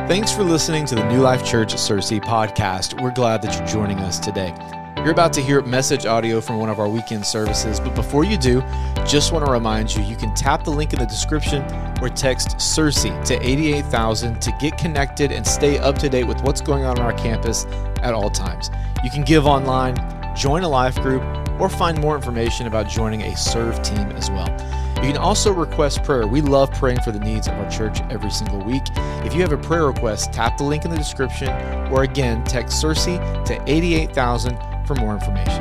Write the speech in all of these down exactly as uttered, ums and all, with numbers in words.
Thanks for listening to the New Life Church Searcy podcast. We're glad that you're joining us today. You're about to hear message audio from one of our weekend services, but before you do, just want to remind you, you can tap the link in the description or text Searcy to eighty-eight thousand to get connected and stay up to date with what's going on on our campus at all times. You can give online, join a life group, or find more information about joining a serve team as well. You can also request prayer. We love praying for the needs of our church every single week. If you have a prayer request, tap the link in the description, or again, text Searcy to eighty-eight thousand for more information.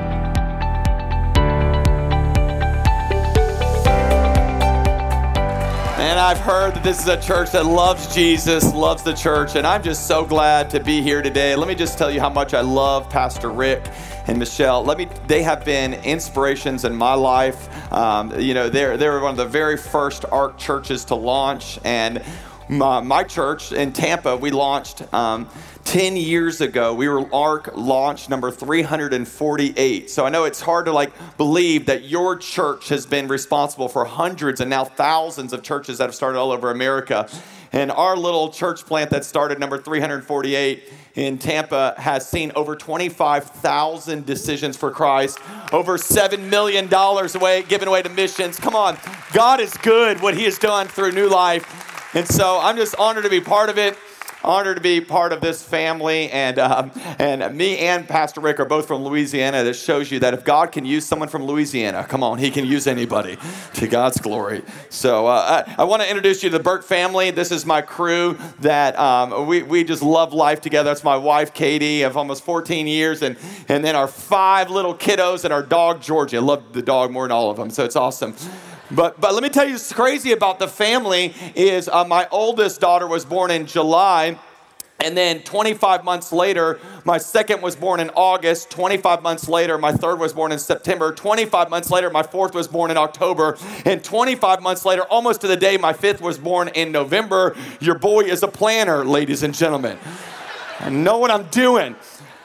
And I've heard that this is a church that loves Jesus, loves the church, and I'm just so glad to be here today. Let me just tell you how much I love Pastor Rick and Michelle. Let me, they have been inspirations in my life. Um, you know, they're, they were one of the very first ARC churches to launch, and my, my church in Tampa, we launched um, ten years ago. We were ARC launch number three hundred forty-eight. So I know it's hard to like believe that your church has been responsible for hundreds and now thousands of churches that have started all over America. And our little church plant that started number three hundred forty-eight in Tampa has seen over twenty-five thousand decisions for Christ, over seven million dollars away, given away to missions. Come on, God is good, what he has done through New Life. And so I'm just honored to be part of it. Honored to be part of this family, and um, and me and Pastor Rick are both from Louisiana. That shows you that if God can use someone from Louisiana, come on, he can use anybody to God's glory. So uh, I, I want to introduce you to the Burke family. This is my crew that um, we, we just love life together. That's my wife, Katie, of almost fourteen years, and, and then our five little kiddos and our dog, Georgie. I love the dog more than all of them, so it's awesome. But but let me tell you what's crazy about the family is uh, my oldest daughter was born in July, and then twenty-five months later, my second was born in August. twenty-five months later, my third was born in September. twenty-five months later, my fourth was born in October. And twenty-five months later, almost to the day, my fifth was born in November. Your boy is a planner, ladies and gentlemen. I know what I'm doing.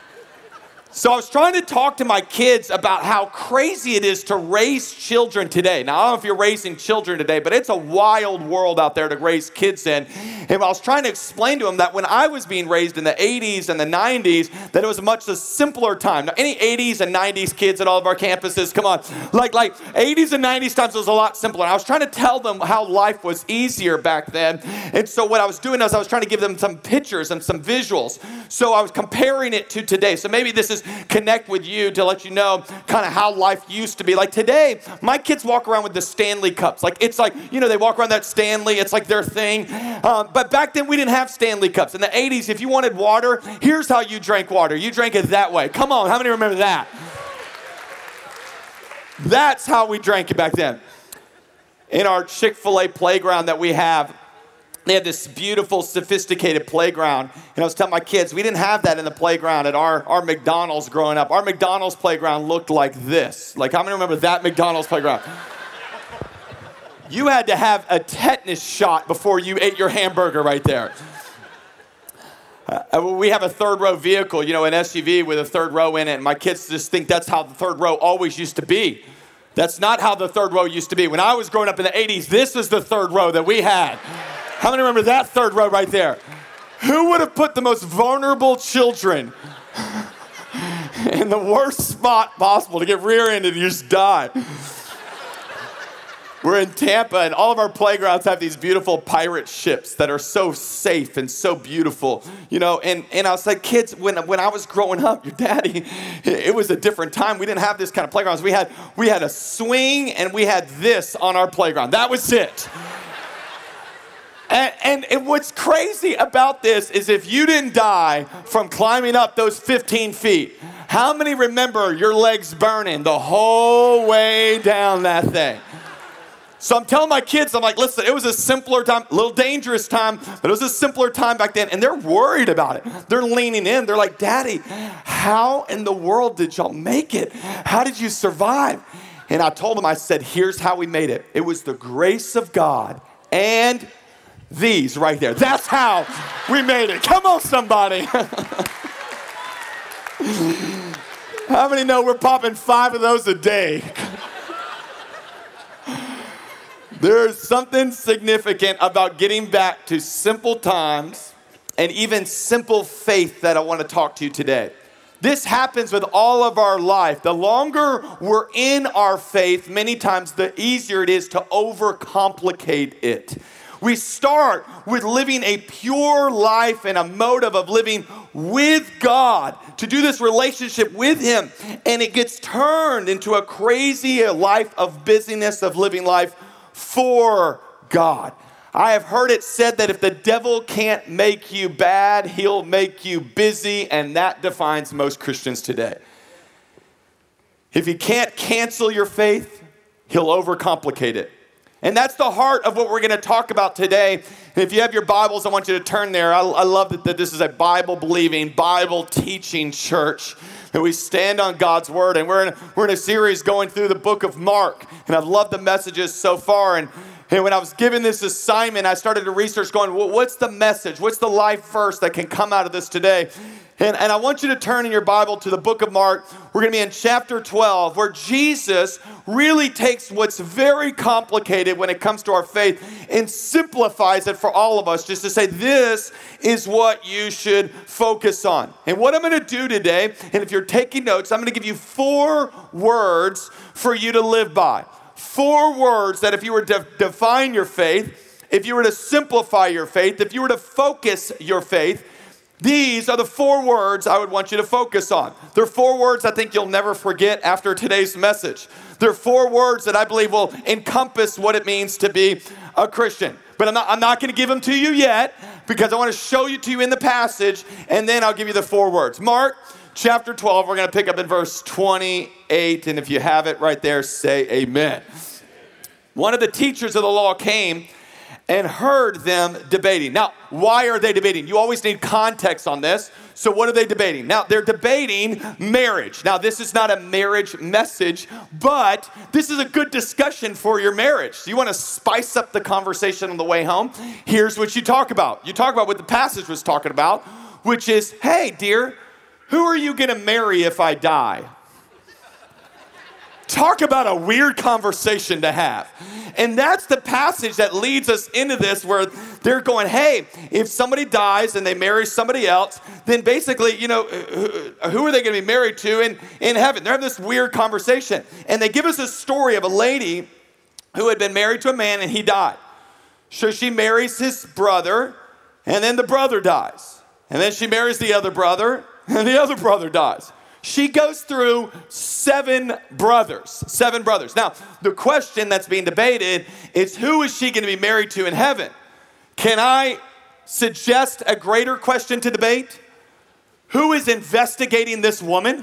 So I was trying to talk to my kids about how crazy it is to raise children today. Now, I don't know if you're raising children today, but it's a wild world out there to raise kids in. And I was trying to explain to them that when I was being raised in the eighties and the nineties, that it was a much a simpler time. Now, any eighties and nineties kids at all of our campuses, come on. Like, like eighties and nineties times was a lot simpler. And I was trying to tell them how life was easier back then. And so what I was doing is I was trying to give them some pictures and some visuals. So I was comparing it to today. So maybe this is connect with you to let you know kind of how life used to be. Like today, my kids walk around with the Stanley Cups. Like it's like, you know, they walk around that Stanley. It's like their thing. Um, but back then, we didn't have Stanley Cups. In the eighties, if you wanted water, here's how you drank water. You drank it that way. Come on, how many remember that? That's how we drank it back then. In our Chick-fil-A playground that we have, they have this beautiful, sophisticated playground. And I was telling my kids, we didn't have that in the playground at our, our McDonald's growing up. Our McDonald's playground looked like this. Like, how many remember that McDonald's playground? You had to have a tetanus shot before you ate your hamburger right there. Uh, we have a third row vehicle, you know, an S U V with a third row in it. And my kids just think that's how the third row always used to be. That's not how the third row used to be. When I was growing up in the eighties, this was the third row that we had. How many remember that third row right there? Who would have put the most vulnerable children in the worst spot possible to get rear-ended and just die? We're in Tampa, and all of our playgrounds have these beautiful pirate ships that are so safe and so beautiful. You know, and, and I was like, kids, when, when I was growing up, your daddy, it was a different time. We didn't have this kind of playgrounds. We had, we had a swing, and we had this on our playground. That was it. And, and, and what's crazy about this is if you didn't die from climbing up those fifteen feet, how many remember your legs burning the whole way down that thing? So I'm telling my kids, I'm like, listen, it was a simpler time, a little dangerous time, but it was a simpler time back then. And they're worried about it. They're leaning in. They're like, Daddy, how in the world did y'all make it? How did you survive? And I told them, I said, here's how we made it. It was the grace of God and these right there. That's how we made it. Come on, somebody. How many know we're popping five of those a day? There's something significant about getting back to simple times and even simple faith that I want to talk to you today. This happens with all of our life. The longer we're in our faith, many times the easier it is to overcomplicate it. We start with living a pure life and a motive of living with God, to do this relationship with Him, and it gets turned into a crazy life of busyness, of living life for God. I have heard it said that if the devil can't make you bad, he'll make you busy, and that defines most Christians today. If he can't cancel your faith, he'll overcomplicate it. And that's the heart of what we're going to talk about today. And if you have your Bibles, I want you to turn there. I, I love that, that this is a Bible-believing, Bible-teaching church, that we stand on God's Word. And we're in, we're in a series going through the book of Mark. And I've loved the messages so far. And And when I was given this assignment, I started to research going, well, what's the message? What's the life verse that can come out of this today? And, and I want you to turn in your Bible to the book of Mark. We're going to be in chapter twelve, where Jesus really takes what's very complicated when it comes to our faith and simplifies it for all of us, just to say, this is what you should focus on. And what I'm going to do today, and if you're taking notes, I'm going to give you four words for you to live by. Four words that if you were to define your faith, if you were to simplify your faith, if you were to focus your faith, these are the four words I would want you to focus on. They're four words I think you'll never forget after today's message. They're four words that I believe will encompass what it means to be a Christian. But I'm not, I'm not going to give them to you yet, because I want to show you to you in the passage, and then I'll give you the four words. Mark chapter twelve, we're going to pick up in verse twenty-eight, and if you have it right there, say amen. One of the teachers of the law came and heard them debating. Now, why are they debating? You always need context on this. So what are they debating? Now, they're debating marriage. Now, this is not a marriage message, but this is a good discussion for your marriage. So you want to spice up the conversation on the way home? Here's what you talk about. You talk about what the passage was talking about, which is, hey, dear, who are you going to marry if I die? Talk about a weird conversation to have. And that's the passage that leads us into this, where they're going, hey, if somebody dies and they marry somebody else, then basically, you know, who are they going to be married to in, in heaven? They're having this weird conversation. And they give us a story of a lady who had been married to a man and he died. So she marries his brother, and then the brother dies. And then she marries the other brother, and the other brother dies. She goes through seven brothers, seven brothers. Now, the question that's being debated is, who is she going to be married to in heaven? Can I suggest a greater question to debate? Who is investigating this woman?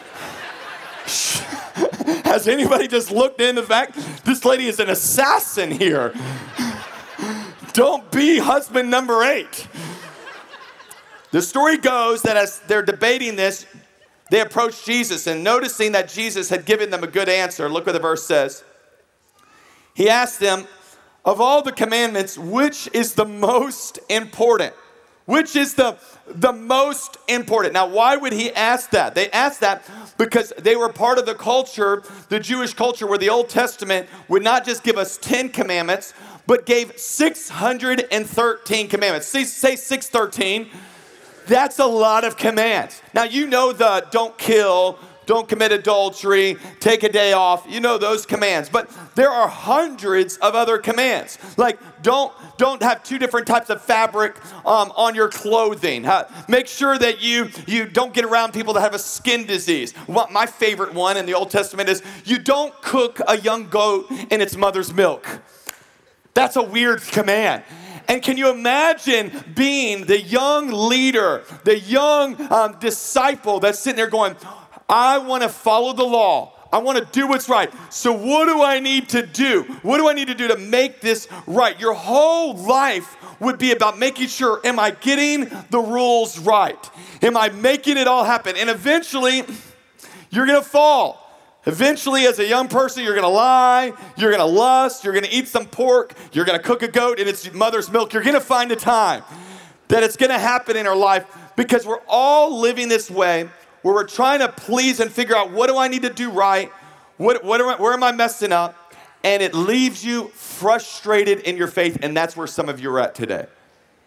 Has anybody just looked into the fact this lady is an assassin here? Don't be husband number eight. The story goes that as they're debating this, they approached Jesus, and noticing that Jesus had given them a good answer, look what the verse says. He asked them, of all the commandments, which is the most important? Which is the, the most important? Now, why would he ask that? They asked that because they were part of the culture, the Jewish culture, where the Old Testament would not just give us ten commandments, but gave six hundred thirteen commandments. Say, say six thirteen. That's a lot of commands. Now, you know the don't kill, don't commit adultery, take a day off. You know those commands. But there are hundreds of other commands. Like, don't, don't have two different types of fabric um, on your clothing. Uh, make sure that you, you don't get around people that have a skin disease. What my favorite one in the Old Testament is, you don't cook a young goat in its mother's milk. That's a weird command. And can you imagine being the young leader, the young um, disciple that's sitting there going, I want to follow the law. I want to do what's right. So what do I need to do? What do I need to do to make this right? Your whole life would be about making sure, am I getting the rules right? Am I making it all happen? And eventually, you're going to fall. Eventually, as a young person, you're going to lie, you're going to lust, you're going to eat some pork, you're going to cook a goat in its mother's milk. You're going to find a time that it's going to happen in our life, because we're all living this way where we're trying to please and figure out, what do I need to do right? What, what am I, where am I messing up? And it leaves you frustrated in your faith, and that's where some of you are at today.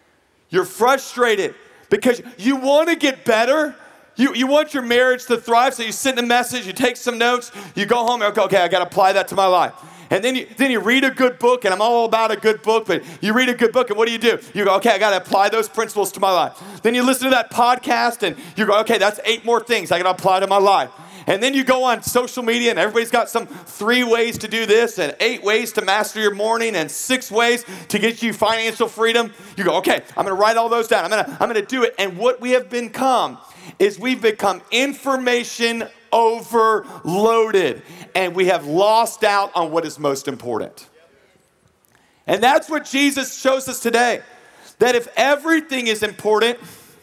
You're frustrated because you want to get better. You, you want your marriage to thrive, so you send a message, you take some notes, you go home, and go, okay, I got to apply that to my life. And then you, then you read a good book, and I'm all about a good book, but you read a good book, and what do you do? You go, okay, I got to apply those principles to my life. Then you listen to that podcast, and you go, okay, that's eight more things I got to apply to my life. And then you go on social media, and everybody's got some three ways to do this, and eight ways to master your morning, and six ways to get you financial freedom. You go, okay, I'm going to write all those down. I'm going to I'm going to do it. And what we have become is we've become information overloaded, and we have lost out on what is most important. And that's what Jesus shows us today, that if everything is important,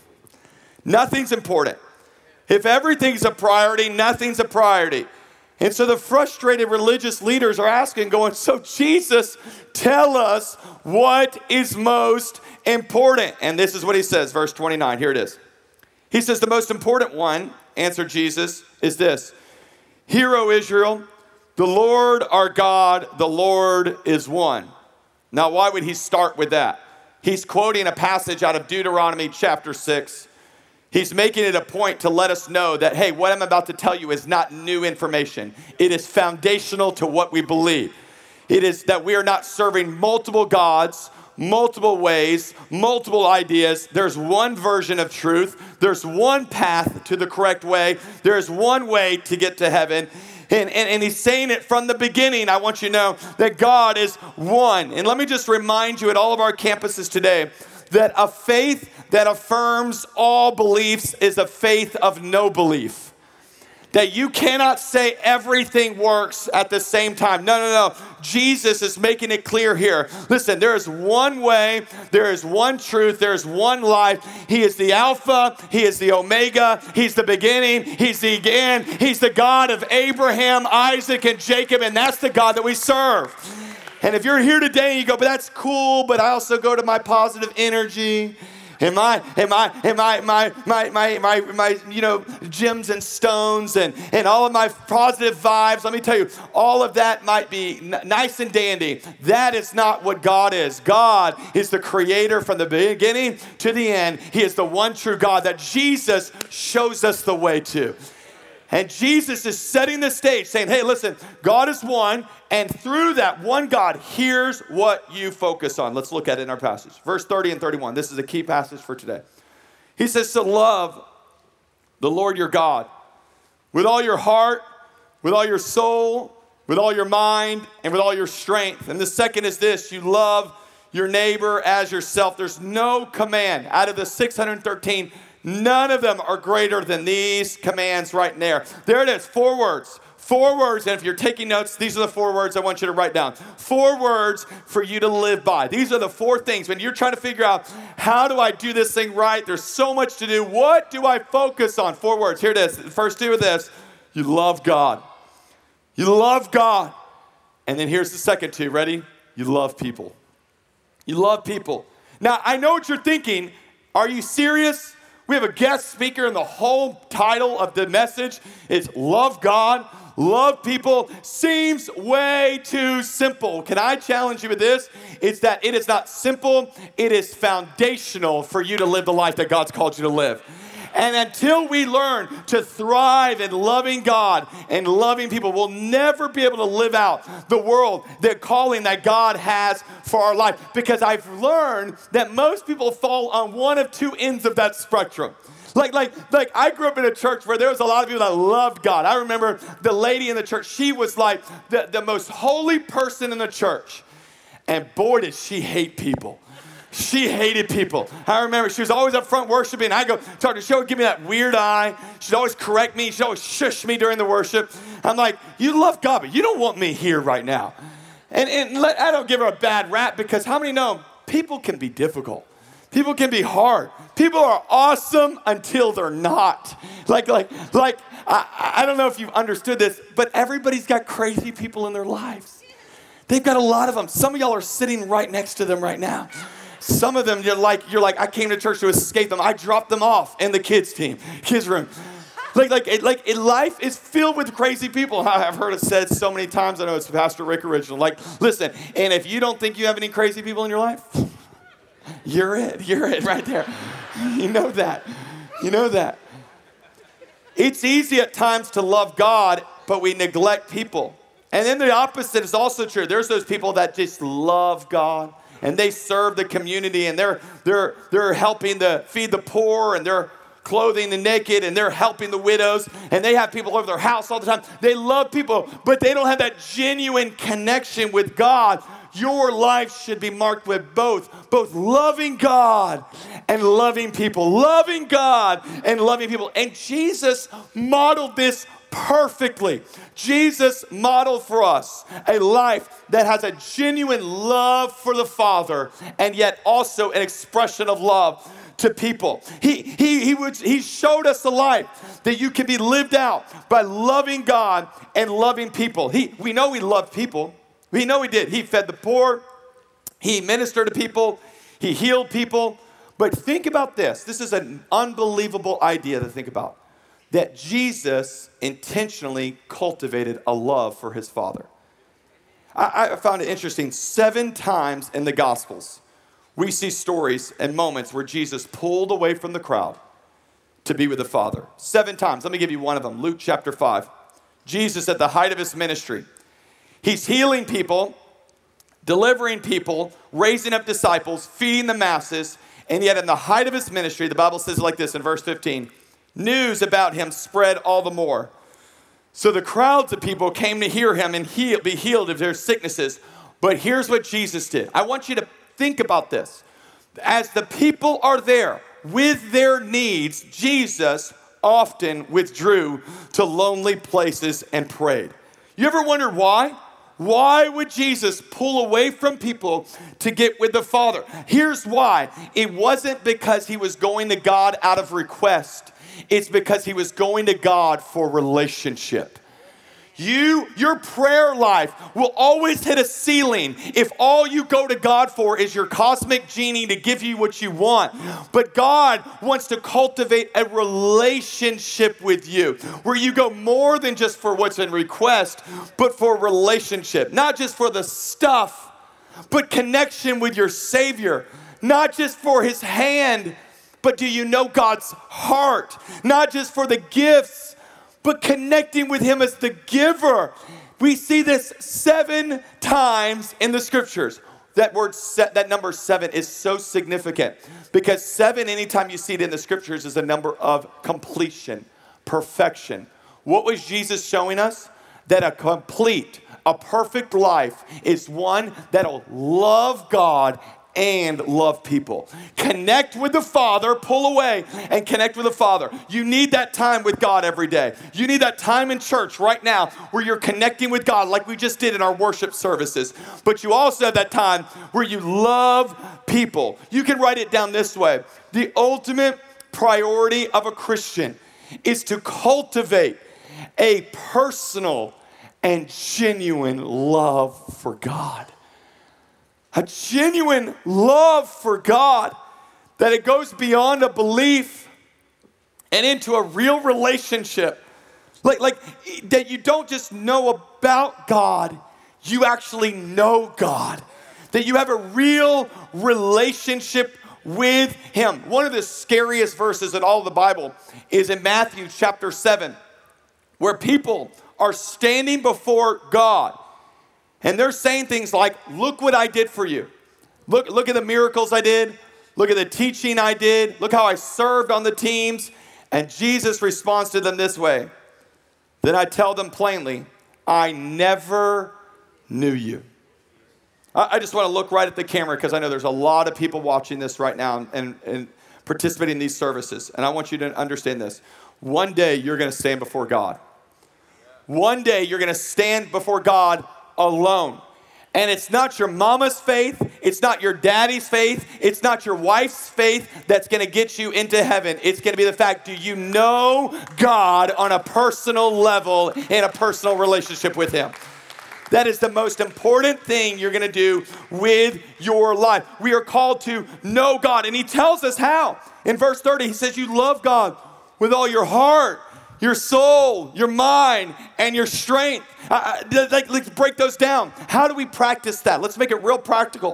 nothing's important. If everything's a priority, nothing's a priority. And so the frustrated religious leaders are asking, going, so Jesus, tell us what is most important. And this is what he says, verse twenty-nine, here it is. He says, the most important one, answered Jesus, is this. Hear, O Israel, the Lord our God, the Lord is one. Now, why would he start with that? He's quoting a passage out of Deuteronomy chapter six. He's making it a point to let us know that, hey, what I'm about to tell you is not new information. It is foundational to what we believe. It is that we are not serving multiple gods, multiple ways, multiple ideas. There's one version of truth. There's one path to the correct way. There's one way to get to heaven. And, and, and he's saying it from the beginning. I want you to know that God is one. And let me just remind you at all of our campuses today that a faith that affirms all beliefs is a faith of no belief. That you cannot say everything works at the same time. No, no, no. Jesus is making it clear here. Listen, there is one way, there is one truth, there is one life. He is the Alpha, He is the Omega, He's the beginning, He's the end. He's the God of Abraham, Isaac, and Jacob, and that's the God that we serve. And if you're here today and you go, but that's cool, but I also go to my positive energy, and my, and my, and my, my, my, my, my, my, you know, gems and stones and, and all of my positive vibes. Let me tell you, all of that might be n- nice and dandy. That is not what God is. God is the creator from the beginning to the end. He is the one true God that Jesus shows us the way to. And Jesus is setting the stage saying, hey, listen, God is one. And through that one God, here's what you focus on. Let's look at it in our passage. Verse thirty and thirty-one. This is a key passage for today. He says to love the Lord your God with all your heart, with all your soul, with all your mind, and with all your strength. And the second is this, you love your neighbor as yourself. There's no command out of the six hundred thirteen. None of them are greater than these commands right there. There it is, four words. Four words, and if you're taking notes, these are the four words I want you to write down. Four words for you to live by. These are the four things. When you're trying to figure out, how do I do this thing right? There's so much to do. What do I focus on? Four words. Here it is. The first two are this. You love God. You love God. And then here's the second two. Ready? You love people. You love people. Now, I know what you're thinking. Are you serious? We have a guest speaker, and the whole title of the message is Love God, Love People. Seems way too simple. Can I challenge you with this? It's that it is not simple. It is foundational for you to live the life that God's called you to live. And until we learn to thrive in loving God and loving people, we'll never be able to live out the world, the calling that God has for our life. Because I've learned that most people fall on one of two ends of that spectrum. Like, like, like I grew up in a church where there was a lot of people that loved God. I remember the lady in the church, she was like the, the most holy person in the church. And boy, did she hate people. She hated people. I remember she was always up front worshiping. I go talk to her. She would give me that weird eye. She'd always correct me. She'd always shush me during the worship. I'm like, you love God, but you don't want me here right now. And, and let, I don't give her a bad rap, because how many know people can be difficult? People can be hard. People are awesome until they're not. Like, like, like. I, I don't know if you've understood this, but everybody's got crazy people in their lives. They've got a lot of them. Some of y'all are sitting right next to them right now. Some of them, you're like, you're like, I came to church to escape them. I dropped them off in the kids' team, kids' room. Like, like, it, like it, life is filled with crazy people. I've heard it said so many times. I know it's Pastor Rick original. Like, listen, and if you don't think you have any crazy people in your life, You're it. You're it right there. You know that. You know that. It's easy at times to love God, but we neglect people. And then the opposite is also true. There's those people that just love God and they serve the community and they're they're they're helping to feed the poor and they're clothing the naked and they're helping the widows and they have people over their house all the time. They love people, but they don't have that genuine connection with God. Your life should be marked with both, both loving God and loving people, loving God and loving people. And Jesus modeled this perfectly. Jesus modeled for us a life that has a genuine love for the Father and yet also an expression of love to people. He, he, he, would, he showed us a life that you can be lived out by loving God and loving people. He, we know he loved people. We know he did. He fed the poor. He ministered to people. He healed people. But think about this. This is an unbelievable idea to think about. That Jesus intentionally cultivated a love for his Father. I, I found it interesting. Seven times in the Gospels, we see stories and moments where Jesus pulled away from the crowd to be with the Father. Seven times. Let me give you one of them. Luke chapter five. Jesus at the height of his ministry. He's healing people, delivering people, raising up disciples, feeding the masses, and yet in the height of his ministry, the Bible says it like this in verse fifteen, news about him spread all the more. So the crowds of people came to hear him and heal, be healed of their sicknesses. But here's what Jesus did. I want you to think about this. As the people are there with their needs, Jesus often withdrew to lonely places and prayed. You ever wonder why? Why would Jesus pull away from people to get with the Father? Here's why. It wasn't because he was going to God out of request. It's because he was going to God for relationship. You, your prayer life will always hit a ceiling if all you go to God for is your cosmic genie to give you what you want. But God wants to cultivate a relationship with you where you go more than just for what's in request, but for relationship. Not just for the stuff, but connection with your Savior. Not just for his hand, but do you know God's heart? Not just for the gifts, but connecting with him as the giver. We see this seven times in the scriptures. That word, that number seven is so significant because seven, anytime you see it in the scriptures, is a number of completion, perfection. What was Jesus showing us? That a complete, a perfect life is one that'll love God and love people. Connect with the Father, pull away and connect with the Father. You need that time with God every day. You need that time in church right now where you're connecting with God like we just did in our worship services. But you also have that time where you love people. You can write it down this way. The ultimate priority of a Christian is to cultivate a personal and genuine love for God. A genuine love for God, that it goes beyond a belief and into a real relationship. Like, like that you don't just know about God, you actually know God. That you have a real relationship with him. One of the scariest verses in all of the Bible is in Matthew chapter seven, where people are standing before God. And they're saying things like, look what I did for you. Look, look at the miracles I did. Look at the teaching I did. Look how I served on the teams. And Jesus responds to them this way. Then I tell them plainly, I never knew you. I, I just want to look right at the camera because I know there's a lot of people watching this right now and, and participating in these services. And I want you to understand this. One day you're going to stand before God. One day you're going to stand before God alone. And it's not your mama's faith, it's not your daddy's faith, it's not your wife's faith that's going to get you into heaven. It's going to be the fact, do you know God on a personal level in a personal relationship with him? That is the most important thing you're going to do with your life. We are called to know God, and he tells us how. In verse thirty, he says you love God with all your heart, your soul, your mind, and your strength. Uh, like, let's break those down. How do we practice that? Let's make it real practical.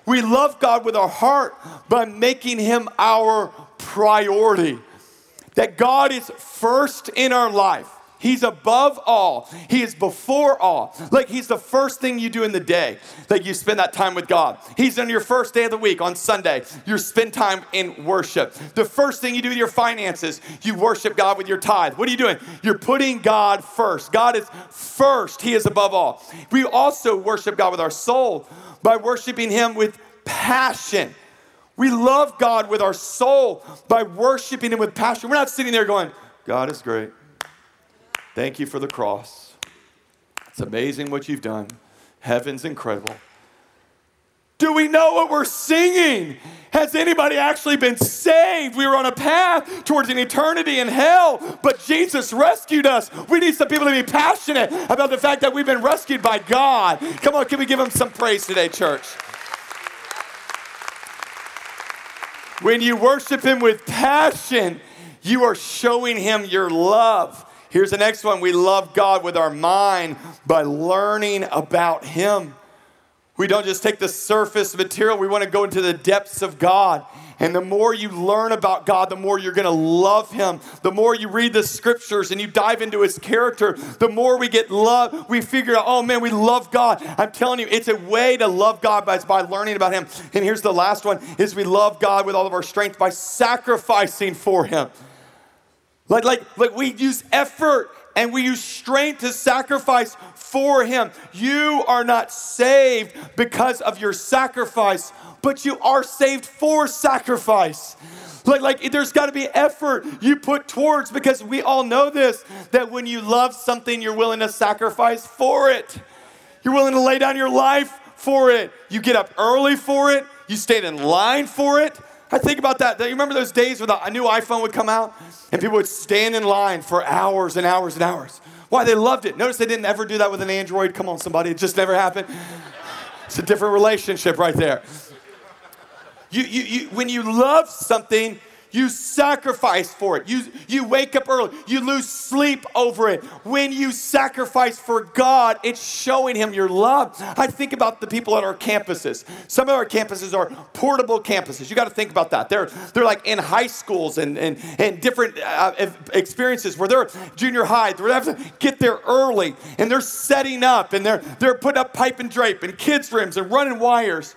We love God with our heart by making him our priority. That God is first in our life. He's above all. He is before all. Like he's the first thing you do in the day, that you spend that time with God. He's on your first day of the week, on Sunday. You spend time in worship. The first thing you do with your finances, you worship God with your tithe. What are you doing? You're putting God first. God is first. He is above all. We also worship God with our soul by worshiping him with passion. We love God with our soul by worshiping him with passion. We're not sitting there going, God is great. Thank you for the cross. It's amazing what you've done. Heaven's incredible. Do we know what we're singing? Has anybody actually been saved? We were on a path towards an eternity in hell, but Jesus rescued us. We need some people to be passionate about the fact that we've been rescued by God. Come on, can we give him some praise today, church? When you worship him with passion, you are showing him your love. Here's the next one. We love God with our mind by learning about him. We don't just take the surface material. We want to go into the depths of God. And the more you learn about God, the more you're going to love him. The more you read the scriptures and you dive into his character, the more we get love. We figure out, oh man, we love God. I'm telling you, it's a way to love God by, by learning about him. And here's the last one, is we love God with all of our strength by sacrificing for him. Like, like, like we use effort and we use strength to sacrifice for him. You are not saved because of your sacrifice, but you are saved for sacrifice. Like, like there's got to be effort you put towards, because we all know this, that when you love something, you're willing to sacrifice for it. You're willing to lay down your life for it. You get up early for it. You stayed in line for it. I think about that. You remember those days when a new iPhone would come out and people would stand in line for hours and hours and hours? Why? They loved it. Notice they didn't ever do that with an Android. Come on, somebody. It just never happened. It's a different relationship right there. You, you, you, when you love something, you sacrifice for it. You, you wake up early. You lose sleep over it. When you sacrifice for God, it's showing him your love. I think about the people at our campuses. Some of our campuses are portable campuses. You got to think about that. They're, they're like in high schools and, and, and different uh, experiences where they're junior high. Where they have to get there early, and they're setting up, and they're, they're putting up pipe and drape and kids' rooms and running wires.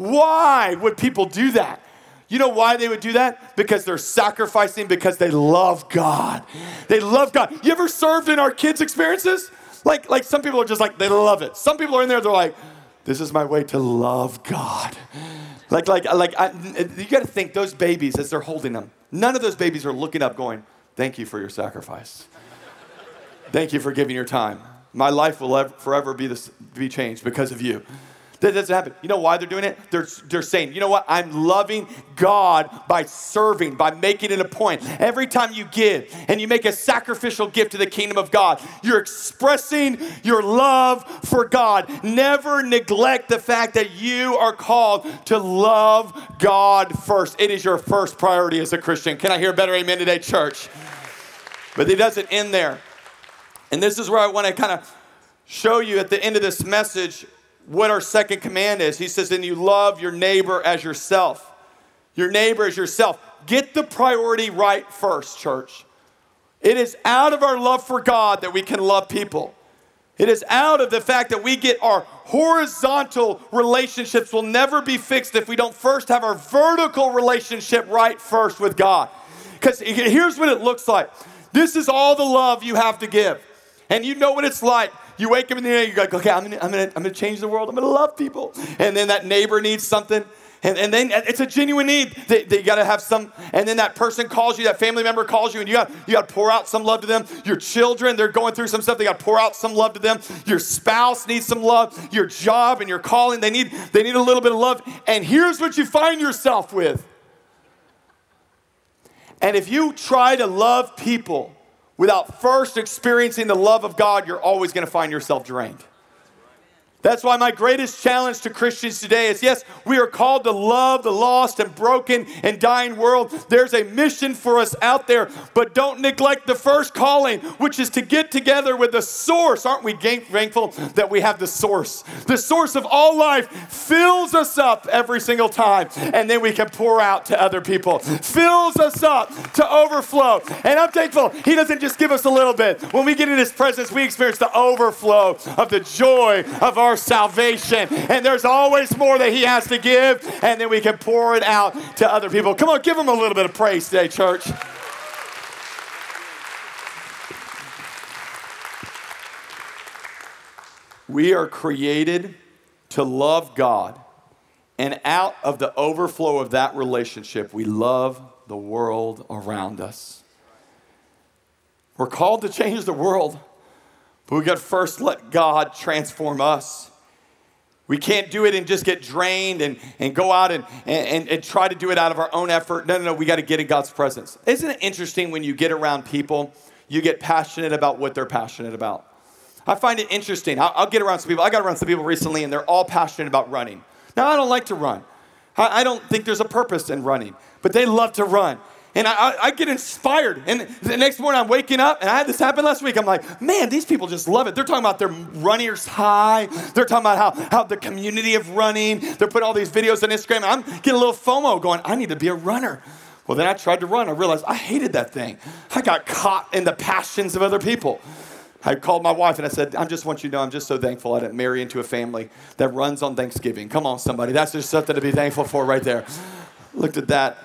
Why would people do that? You know why they would do that? Because they're sacrificing, because they love God. They love God. You ever served in our kids' experiences? Like, like some people are just like, they love it. Some people are in there, they're like, this is my way to love God. Like, like, like I, you got to think, those babies, as they're holding them, none of those babies are looking up going, thank you for your sacrifice. Thank you for giving your time. My life will ever, forever be, this, be changed because of you. That doesn't happen. You know why they're doing it? They're, they're saying, you know what? I'm loving God by serving, by making it a point. Every time you give and you make a sacrificial gift to the kingdom of God, you're expressing your love for God. Never neglect the fact that you are called to love God first. It is your first priority as a Christian. Can I hear a better amen today, church? But it doesn't end there. And this is where I want to kind of show you at the end of this message what our second command is. He says, and you love your neighbor as yourself. Your neighbor as yourself. Get the priority right first, church. It is out of our love for God that we can love people. It is out of the fact that we get our horizontal relationships will never be fixed if we don't first have our vertical relationship right first with God. Because here's what it looks like. This is all the love you have to give. And you know what it's like. You wake up in the day, you go, okay, I'm gonna, I'm gonna, I'm gonna change the world. I'm gonna love people. And then that neighbor needs something. And, and then it's a genuine need. They, they got to have some, and then that person calls you, that family member calls you, and you got, you got to pour out some love to them. Your children, they're going through some stuff. They got to pour out some love to them. Your spouse needs some love. Your job and your calling, they need, they need a little bit of love. And here's what you find yourself with. And if you try to love people without first experiencing the love of God, you're always going to find yourself drained. That's why my greatest challenge to Christians today is, yes, we are called to love the lost and broken and dying world. There's a mission for us out there, but don't neglect the first calling, which is to get together with the source. Aren't we thankful that we have the source? The source of all life fills us up every single time, and then we can pour out to other people. Fills us up to overflow. And I'm thankful he doesn't just give us a little bit. When we get in his presence, we experience the overflow of the joy of our salvation, and there's always more that he has to give, and then we can pour it out to other people. Come on, give him a little bit of praise today, church. We are created to love God, and out of the overflow of that relationship, we love the world around us. We're called to change the world, but we got to first let God transform us. We can't do it and just get drained and, and go out and, and, and try to do it out of our own effort. No, no, no, we got to get in God's presence. Isn't it interesting when you get around people, you get passionate about what they're passionate about? I find it interesting. I'll, I'll get around some people. I got around some people recently, and they're all passionate about running. Now, I don't like to run. I, I don't think there's a purpose in running, but they love to run. And I, I, I get inspired. And the next morning I'm waking up, and I had this happen last week. I'm like, man, these people just love it. They're talking about their runners high. They're talking about how, how the community of running. They're putting all these videos on Instagram. And I'm getting a little FOMO going, I need to be a runner. Well, then I tried to run. I realized I hated that thing. I got caught in the passions of other people. I called my wife and I said, I just want you to know I'm just so thankful I didn't marry into a family that runs on Thanksgiving. Come on, somebody. That's just something to be thankful for right there. Looked at that.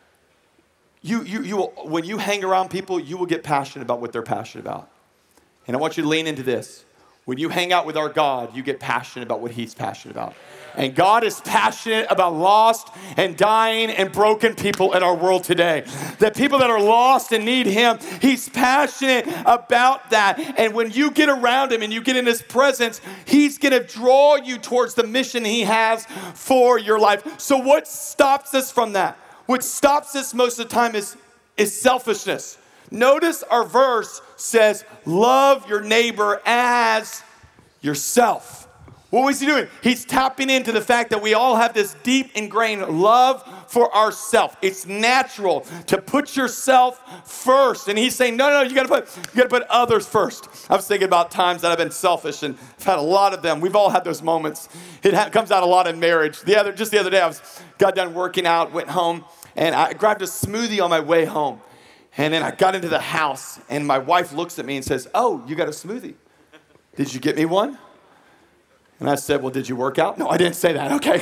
You, you, you will, when you hang around people, you will get passionate about what they're passionate about. And I want you to lean into this. When you hang out with our God, you get passionate about what he's passionate about. And God is passionate about lost and dying and broken people in our world today. The people that are lost and need him, he's passionate about that. And when you get around him and you get in his presence, he's going to draw you towards the mission he has for your life. So what stops us from that? What stops us most of the time is, is selfishness. Notice our verse says, love your neighbor as yourself. What was he doing? He's tapping into the fact that we all have this deep ingrained love for ourselves. It's natural to put yourself first. And he's saying, no, no, no, you gotta put, you gotta put others first. I was thinking about times that I've been selfish, and I've had a lot of them. We've all had those moments. It ha- comes out a lot in marriage. The other, just the other day, I was got done working out, went home, and I grabbed a smoothie on my way home. And then I got into the house, and my wife looks at me and says, oh, you got a smoothie. Did you get me one? And I said, well, did you work out? No, I didn't say that. Okay.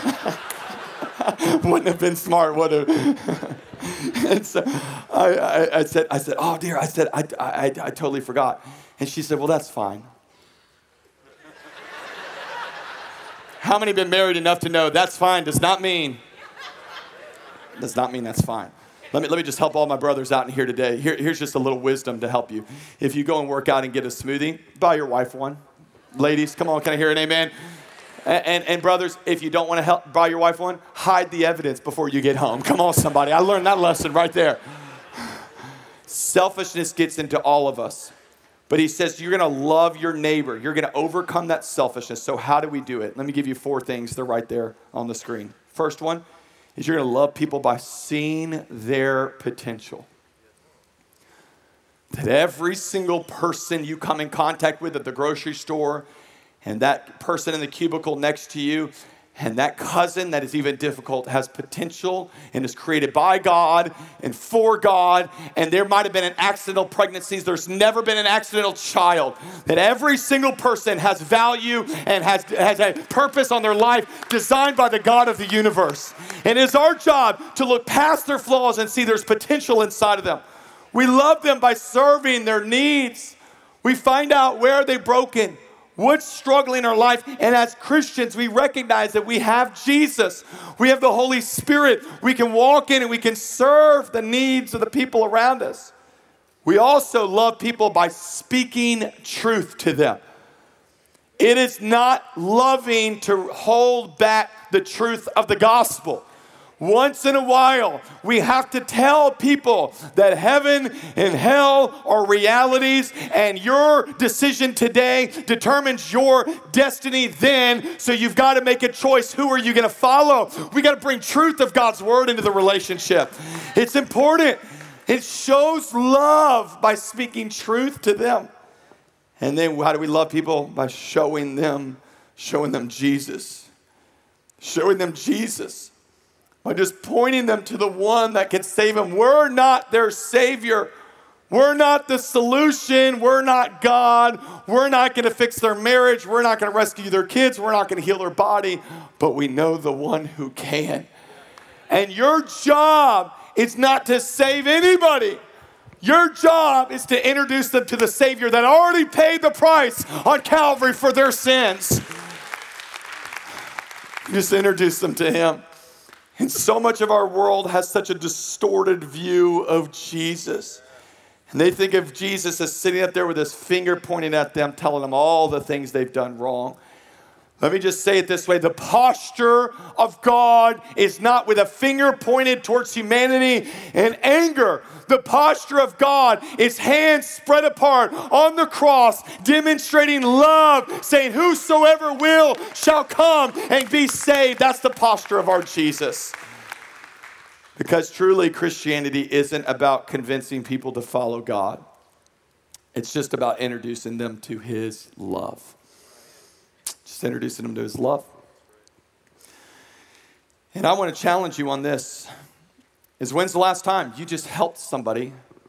Wouldn't have been smart, would have. And so I, I, I said, I said, oh, dear. I said, I, I, I totally forgot. And she said, well, that's fine. How many have been married enough to know that's fine does not mean, does not mean that's fine. Let me, let me just help all my brothers out in here today. Here, here's just a little wisdom to help you. If you go and work out and get a smoothie, buy your wife one. Ladies, come on, can I hear an amen? And, and, and brothers, if you don't want to help buy your wife one, hide the evidence before you get home. Come on, somebody. I learned that lesson right there. Selfishness gets into all of us. But he says you're going to love your neighbor. You're going to overcome that selfishness. So how do we do it? Let me give you four things. They're right there on the screen. First one is you're going to love people by seeing their potential. That every single person you come in contact with at the grocery store, and that person in the cubicle next to you, and that cousin that is even difficult, has potential and is created by God and for God. And there might have been an accidental pregnancy. There's never been an accidental child. That every single person has value and has, has a purpose on their life designed by the God of the universe. And it is our job to look past their flaws and see there's potential inside of them. We love them by serving their needs. We find out where they're broken, what's struggling in our life. And as Christians, we recognize that we have Jesus. We have the Holy Spirit. We can walk in and we can serve the needs of the people around us. We also love people by speaking truth to them. It is not loving to hold back the truth of the gospel. Once in a while, we have to tell people that heaven and hell are realities, and your decision today determines your destiny then, so you've got to make a choice. Who are you going to follow? We got to bring truth of God's word into the relationship. It's important. It shows love by speaking truth to them. And then how do we love people? By showing them, showing them Jesus. Showing them Jesus. By just pointing them to the one that can save them. We're not their Savior. We're not the solution. We're not God. We're not going to fix their marriage. We're not going to rescue their kids. We're not going to heal their body. But we know the one who can. And your job is not to save anybody. Your job is to introduce them to the Savior that already paid the price on Calvary for their sins. Just introduce them to Him. And so much of our world has such a distorted view of Jesus. And they think of Jesus as sitting up there with his finger pointing at them, telling them all the things they've done wrong. Let me just say it this way. The posture of God is not with a finger pointed towards humanity and anger. The posture of God is hands spread apart on the cross, demonstrating love, saying, whosoever will shall come and be saved. That's the posture of our Jesus. Because truly, Christianity isn't about convincing people to follow God. It's just about introducing them to His love. Just introducing them to His love. And I want to challenge you on this. Is when's the last time you just helped somebody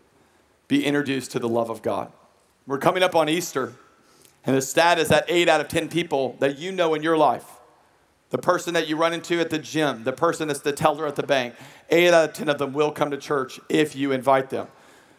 be introduced to the love of God? We're coming up on Easter. And the stat is that eight out of ten people that you know in your life, the person that you run into at the gym, the person that's the teller at the bank, eight out of ten of them will come to church if you invite them.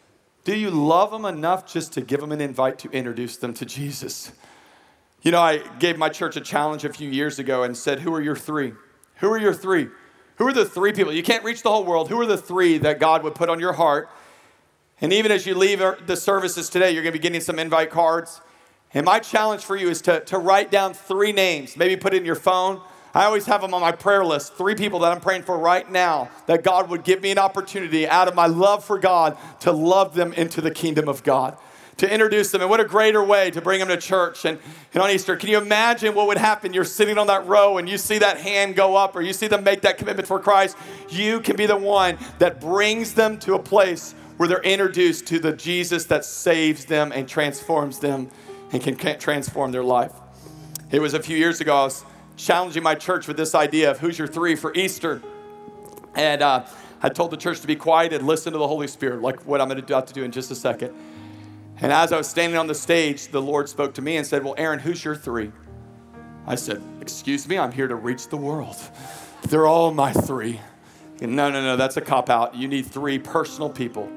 Do you love them enough just to give them an invite to introduce them to Jesus? You know, I gave my church a challenge a few years ago and said, who are your three? Who are your three? Who are the three people? You can't reach the whole world. Who are the three that God would put on your heart? And even as you leave the services today, you're going to be getting some invite cards. And my challenge for you is to, to write down three names. Maybe put it in your phone. I always have them on my prayer list. Three people that I'm praying for right now, that God would give me an opportunity out of my love for God to love them into the kingdom of God, to introduce them. And what a greater way to bring them to church. And, and on Easter, can you imagine what would happen? You're sitting on that row and you see that hand go up, or you see them make that commitment for Christ. You can be the one that brings them to a place where they're introduced to the Jesus that saves them and transforms them and can transform their life. It was a few years ago, I was challenging my church with this idea of who's your three for Easter. And uh, I told the church to be quiet and listen to the Holy Spirit, like what I'm about to do in just a second. And as I was standing on the stage, the Lord spoke to me and said, well, Aaron, who's your three? I said, excuse me, I'm here to reach the world. They're all my three. And no, no, no, that's a cop-out. You need three personal people.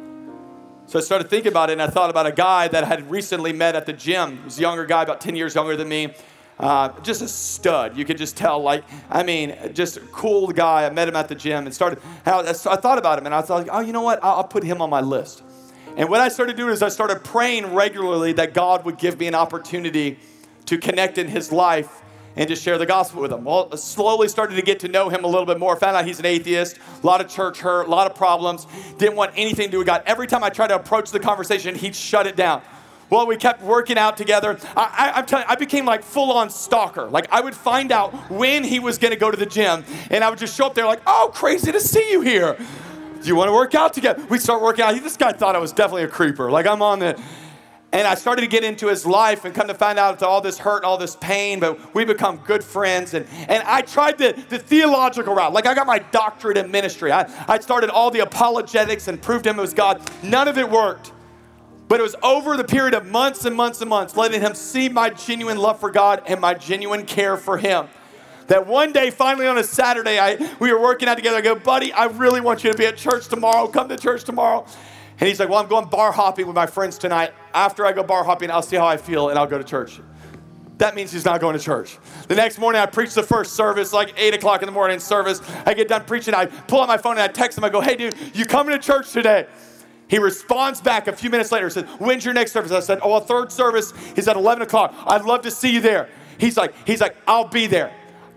So I started thinking about it, and I thought about a guy that I had recently met at the gym. He was a younger guy, about ten years younger than me. Uh, just a stud. You could just tell, like, I mean, just a cool guy. I met him at the gym and started, I thought about him, and I thought, oh, you know what? I'll put him on my list. And what I started doing is I started praying regularly that God would give me an opportunity to connect in his life and to share the gospel with him. Well, I slowly started to get to know him a little bit more. Found out he's an atheist, a lot of church hurt, a lot of problems, didn't want anything to do with God. Every time I tried to approach the conversation, he'd shut it down. Well, we kept working out together. I, I, I'm telling you, I became like full-on stalker. Like, I would find out when he was going to go to the gym, and I would just show up there like, oh, crazy to see you here. Do you want to work out together? We'd start working out. This guy thought I was definitely a creeper. Like, I'm on the... And I started to get into his life and come to find out all this hurt, all this pain, but we become good friends. And, and I tried the, the theological route. Like, I got my doctorate in ministry. I, I started all the apologetics and proved him it was God. None of it worked. But it was over the period of months and months and months, letting him see my genuine love for God and my genuine care for him, that one day, finally on a Saturday, I we were working out together. I go, buddy, I really want you to be at church tomorrow. Come to church tomorrow. And he's like, well, I'm going bar hopping with my friends tonight. After I go bar hopping, I'll see how I feel, and I'll go to church. That means he's not going to church. The next morning, I preach the first service, like eight o'clock in the morning service. I get done preaching. I pull out my phone, and I text him. I go, hey, dude, you coming to church today? He responds back a few minutes later. He said, when's your next service? I said, oh, a third service is at eleven o'clock. I'd love to see you there. He's like, he's like, I'll be there.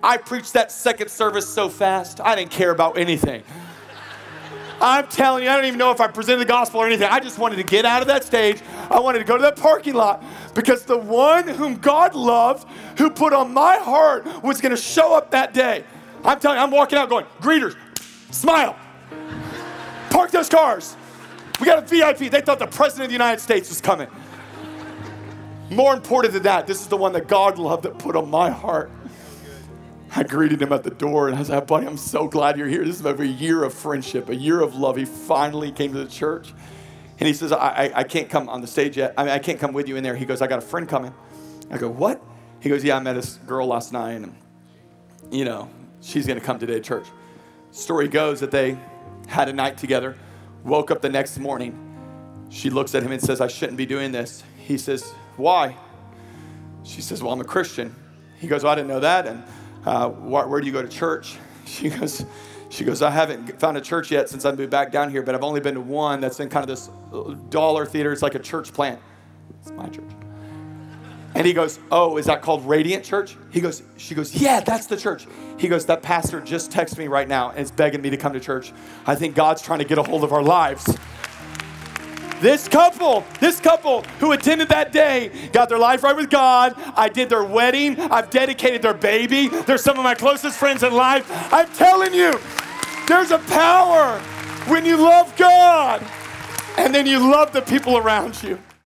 I preached that second service so fast, I didn't care about anything. I'm telling you, I don't even know if I presented the gospel or anything. I just wanted to get out of that stage. I wanted to go to that parking lot because the one whom God loved, who put on my heart, was going to show up that day. I'm telling you, I'm walking out going, greeters, smile. Park those cars. We got a V I P. They thought the President of the United States was coming. More important than that, this is the one that God loved that put on my heart. I greeted him at the door, and I said, buddy, I'm so glad you're here. This is over a year of friendship, a year of love. He finally came to the church. And he says, I, I, I can't come on the stage yet. I mean, I can't come with you in there. He goes, I got a friend coming. I go, what? He goes, yeah, I met this girl last night, and, you know, she's going to come today to church. Story goes that they had a night together, woke up the next morning. She looks at him and says, I shouldn't be doing this. He says, why? She says, well, I'm a Christian. He goes, well, I didn't know that. And Uh, where, where do you go to church? She goes, she goes, I haven't found a church yet since I moved back down here, but I've only been to one that's in kind of this dollar theater. It's like a church plant. It's my church. And he goes, oh, is that called Radiant Church? He goes, she goes, yeah, that's the church. He goes, that pastor just texted me right now and is begging me to come to church. I think God's trying to get a hold of our lives. This couple, this couple who attended that day got their life right with God. I did their wedding. I've dedicated their baby. They're some of my closest friends in life. I'm telling you, there's a power when you love God and then you love the people around you.